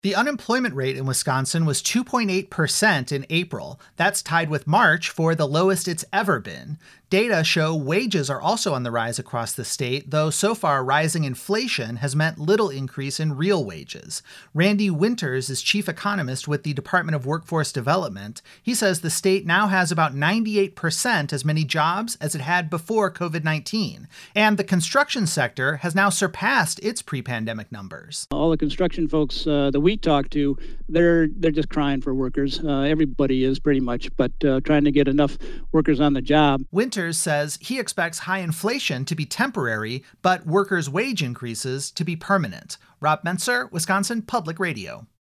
The unemployment rate in Wisconsin was 2.8% in April. That's tied with March for the lowest it's ever been. Data show wages are also on the rise across the state, though so far rising inflation has meant little increase in real wages. Randy Winters is chief economist with the Department of Workforce Development. He says the state now has about 98% as many jobs as it had before COVID-19. And the construction sector has now surpassed its pre-pandemic numbers. All the construction folks that we talk to, they're just crying for workers. Everybody is pretty much, but trying to get enough workers on the job. Winters says he expects high inflation to be temporary, but workers' wage increases to be permanent. Rob Mentzer, Wisconsin Public Radio.